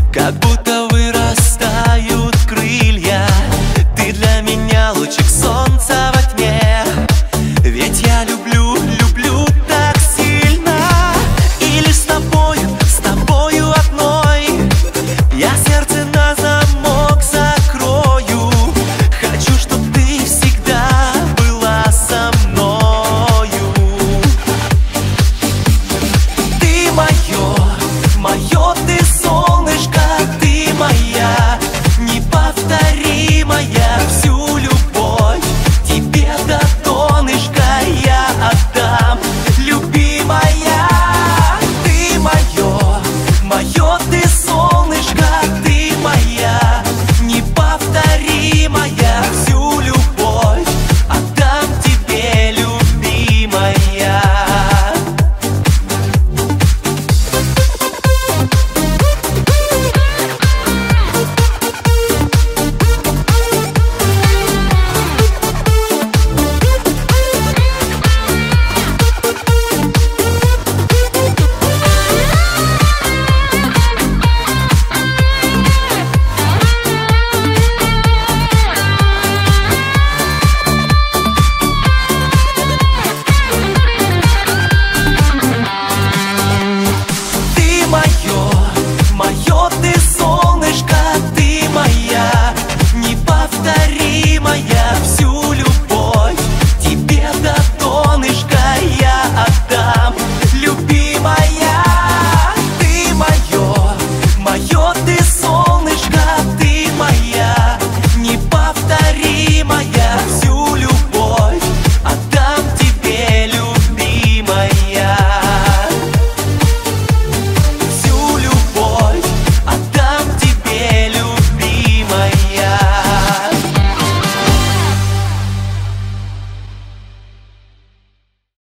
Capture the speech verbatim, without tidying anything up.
как будто вырастают крылья. Ты для меня лучик солнца во тьме, ведь я люблю, люблю так сильно. И лишь с тобою, с тобою одной я сердце на замок закрою. Хочу, чтоб ты всегда была со мною. Ты мое, мое ты солнышко, ты моя неповторимая. Всю любовь тебе до донышка я отдам, любимая. Ты мое, мое ты солнышко,